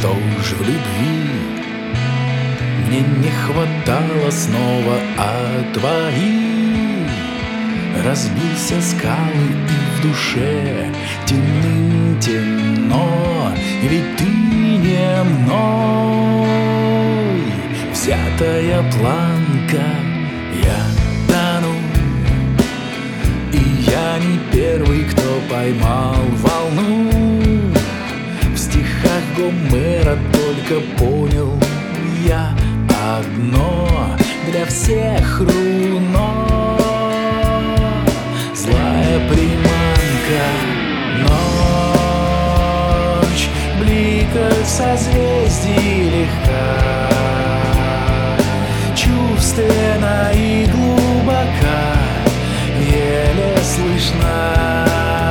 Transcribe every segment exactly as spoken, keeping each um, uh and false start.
Что ж в любви мне не хватало снова от твоих. Разбился скалы, и в душе темным темно, ведь ты не мной. Взятая планка, я тону, и я не первый, кто поймал волну. В стихах Гомера только понял я одно: для всех руно. Злая приманка, ночь, в бликах созвездий легка, чувственно и глубока, еле слышна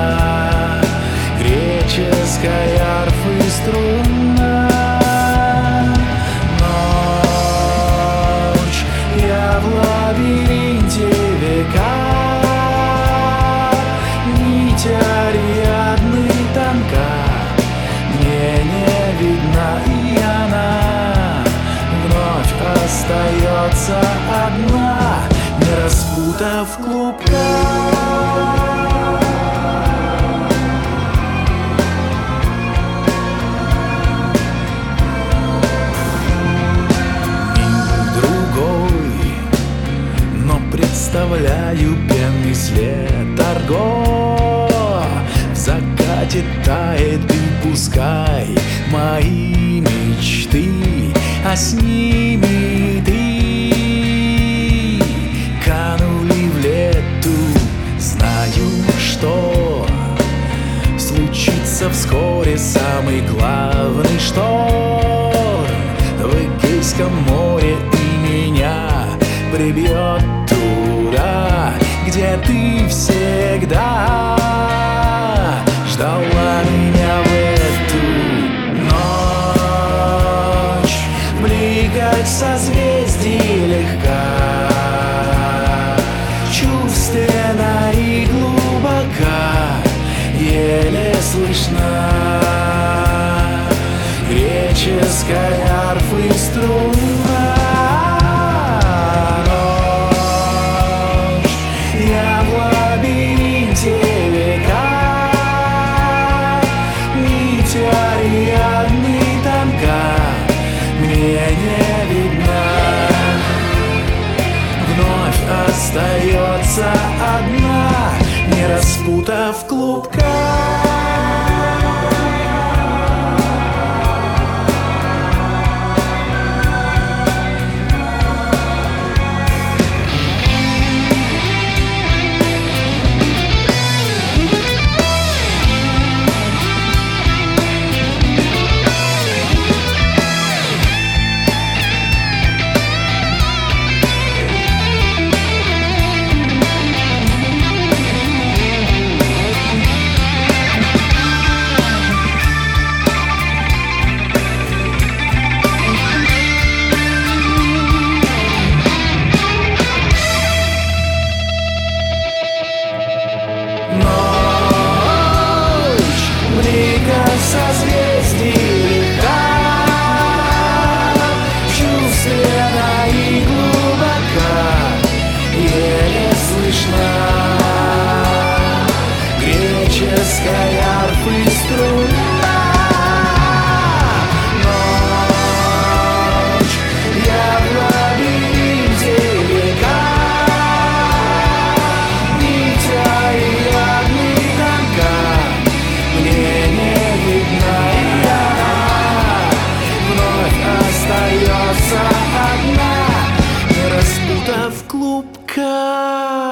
греческой арфы струна. Ночь, я в лабиринте века, нить Ариадны тонка, мне не видна, и она вновь остается одна, не распутав клубка. Представляю пенный след Арго. В закате тает, и пускай мои мечты, а с ними ты канули в лету. Знаю, что случится вскоре самый главный шторм в Эгейском море, и меня прибьет туда, где ты всегда ждала меня в эту ночь. В бликах созвездий легка, чувственно и глубока, еле слышна греческой арфы струна. Ариадны тонка, мне не видна, вновь остается одна, не распутав клубка. Созвездий легка, чувственно и глубока, еле слышна греческой арфы струна. Ночь, я в лабиринте века, нить Ариадны тонка, мне не остается одна, не распутав клубка.